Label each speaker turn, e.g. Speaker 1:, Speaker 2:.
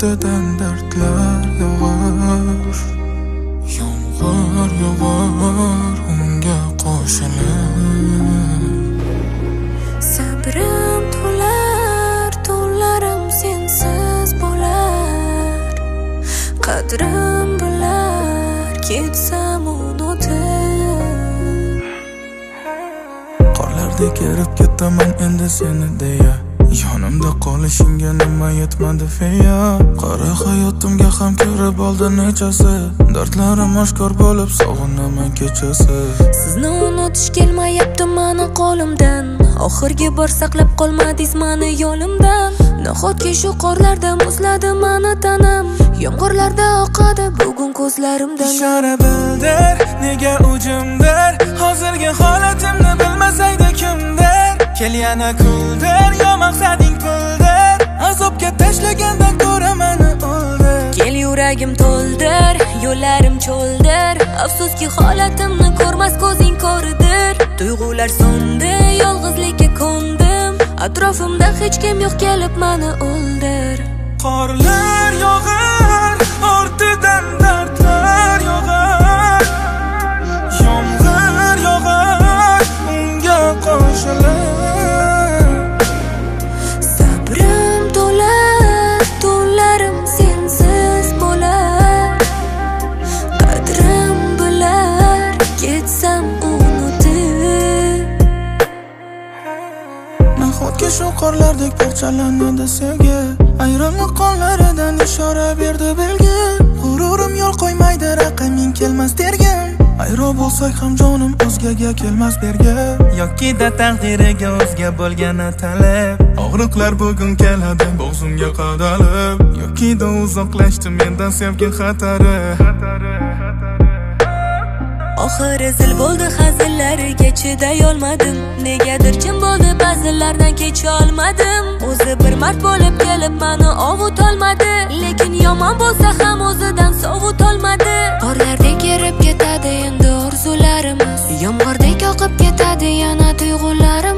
Speaker 1: ortidan dardlar yog'ar. Yomg'ir yog'ar unga qo'shilib.
Speaker 2: Sabrim to'lar, tunlarim sensiz bo'lar. Qadrim bilar, ketsam unutib.
Speaker 1: Qorlardek erib ketaman endi seni deya. Yonimda qolishingga nima yetmadi feya. Qara hayotimga ham kirib oldi nechasi. Dardlarim oshkor bo'lib sog'inaman kechasi.
Speaker 2: Sizni unutish kelmayapti mani qo'limdan. Oxirgi bor saqlab qolmadingiz mani yo'limdan. Nahotki shu qorlarda muzladi mani tanam. Yomg'irlarda oqadi bugun ko'zlarimdan.
Speaker 1: Ishora bildir, nega ujimdir. Hozirgi holatimni bilmasaydi kimdir. Kel yana kuldir, yo maqsading puldir. Azobga tashlagandan ko'ra meni o'ldir.
Speaker 2: Kel yuragim to'ldir, yo'llarim cho'ldir. Afsuski holatimni ko'rmas ko'zing ko'ridir. Tuyg'ular so'ndi, yolg'izlikka ko'ndim. Atrofimda hech kim yo'q, kelib meni o'ldir.
Speaker 1: Qorlar yog'ar, ortidan dardlar yog'ar. Yomg'ir yog'ar, unga qo'shilib.
Speaker 2: Sabrim to'lar, tunlarim sensiz bo'lar. Qadrim bilar, ketsam unutib.
Speaker 1: Nahotki shu qorlardek parchalanadi sevgi. Ayrilma qonlaridan ishora berdi belgi. G'ururim yo'l qo'ymaydi, raqaming kelmas dergin. Ayro bo'lsak ham jonim o'zgaga kelmas berga. Yoki-da taqdiriga o'zga bo'lgani talab. Og'riqlar bugun keladi bo'g'zimga qadalib. Yoki-da uzoqlashdi mendan sevgi xatari.
Speaker 2: Oxiri zil bo'ldi hazillariga chiday olmadim. Negadir jim bo'ldi ba'zilardan kecha olmadim. O'zi bir mard bo'lib kelib meni ovutolmadi. Lekin yomon bo'lsa ham o'zidan sovutolmadi. Qorlardek erib ketadi endi orzularimiz. Yomg'irdak oqib ketadi yana tuyg'ularimiz.